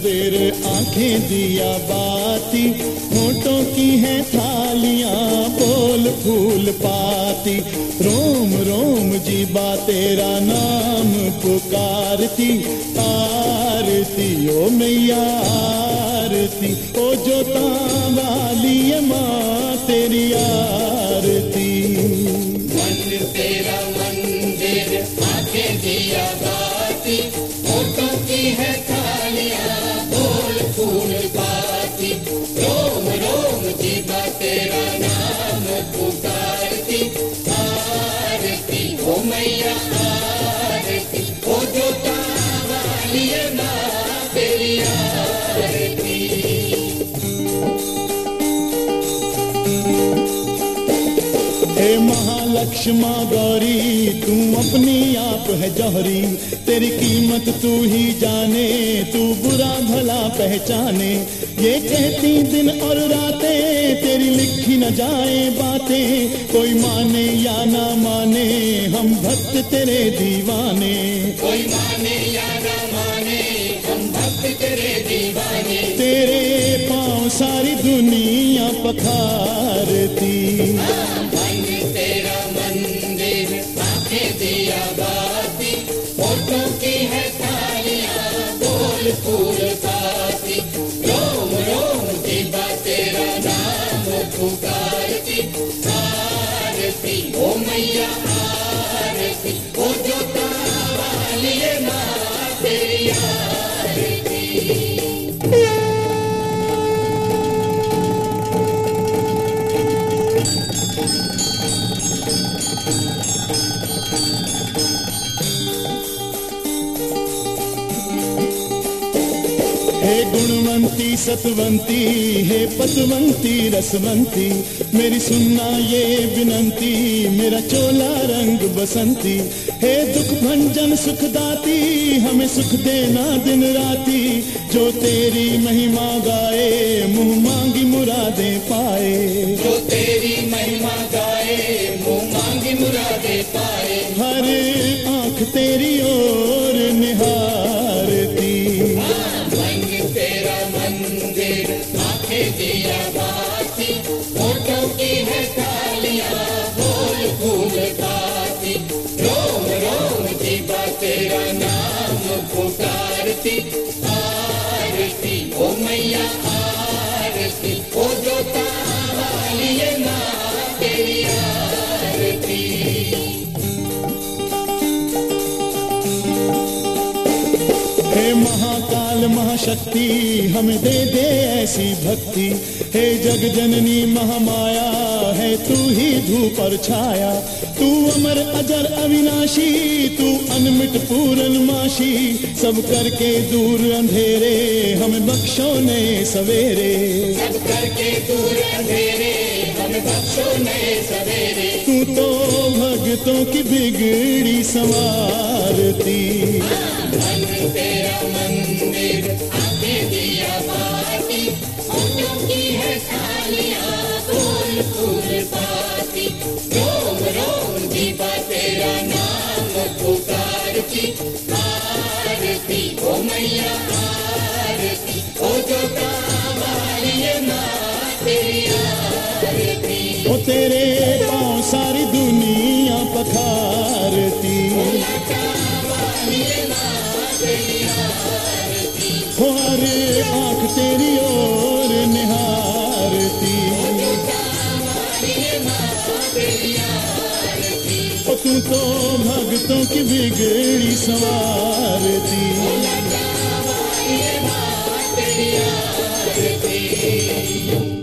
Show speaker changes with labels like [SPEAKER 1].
[SPEAKER 1] सवेरे आंखें दिया बाती, होठों की हैं थालियां बोल फूल पाती। रोम रोम जीबा तेरा नाम पुकारती, आरती ओ मैया आरती, ओ जोता वाली माँ तेरी आरती।
[SPEAKER 2] मन तेरा मंदिर आंखें दिया बाती, होठों की है थालियां बोल फूल पाती। रोम रोम जीबा तेरा नाम पुकारती, आरती ओ मैया आरती, ओ जोता वाली माँ तेरी आरती।
[SPEAKER 1] हे महालक्ष्मा गौरी तू अपनी आप है जौहरी, तेरी कीमत तू ही जाने, तू बुरा भला पहचाने। ये कहती दिन और रातें तेरी लिखी न जाए बातें, कोई माने या ना माने हम भक्त तेरे दीवाने।
[SPEAKER 2] कोई माने या ना माने हम भक्त तेरे दीवाने।
[SPEAKER 1] तेरे पाँव सारी दुनिया पखारती।
[SPEAKER 2] मन तेरा मंदिर आंखें दिया बाती, होठों की है थालियां बोल फूल पाती। रोम रोम जीबा तेरा नाम पुकारती, आरती ओ मैया आरती, ओ जोता वाली माँ तेरी आरती।
[SPEAKER 1] हे गुणवंती सतवंती, हे पतवंती रसवंती, मेरी सुनना ये विनंती, मेरा चोला रंग बसंती। हे दुख भंजन सुखदाती, हमें सुख देना दिन राती, जो तेरी महिमा गाए मुँह मांगी मुरादें पाए।
[SPEAKER 2] जो तेरी महिमा गाए मुँह मांगी मुरादें पाए।
[SPEAKER 1] हर आँख तेरी ओर निहारती।
[SPEAKER 2] तेरा मंदिर आंखें दिया बाती, होठों की है थालियां बोल फूल पाती। रोम रोम जीबा तेरा नाम पुकारती, आरती ओ मैया आरती, ओ जोता वाली माँ तेरी आरती।
[SPEAKER 1] हे महाकाल महाशक्ति हमें दे दे ऐसी भक्ति, हे जग जननी महामाया है तू ही धूप और छाया। तू अमर अजर अविनाशी, तू अनमिट पूरनमाशी, सब करके दूर अंधेरे हमें बख्शो नए सवेरे।
[SPEAKER 2] सब करके दूर अंधेरे हमें बख्शो नए सवेरे।
[SPEAKER 1] तू तो भक्तों की बिगड़ी संवारती।
[SPEAKER 2] मन तेरा मंदिर आंखें दिया बाती, होठों की है थालियां बोल फूल पाती। रोम रोम जीबा तेरा नाम पुकारती, आरती ओ मैया आरती, ओ जोता वाली माँ तेरी आरती।
[SPEAKER 1] ओ तेरे पाँव सारी दुनिया पखारती। हो हर आँख तेरी ओर निहारती। ओ तू तो भक्तों की बिगड़ी संवारती।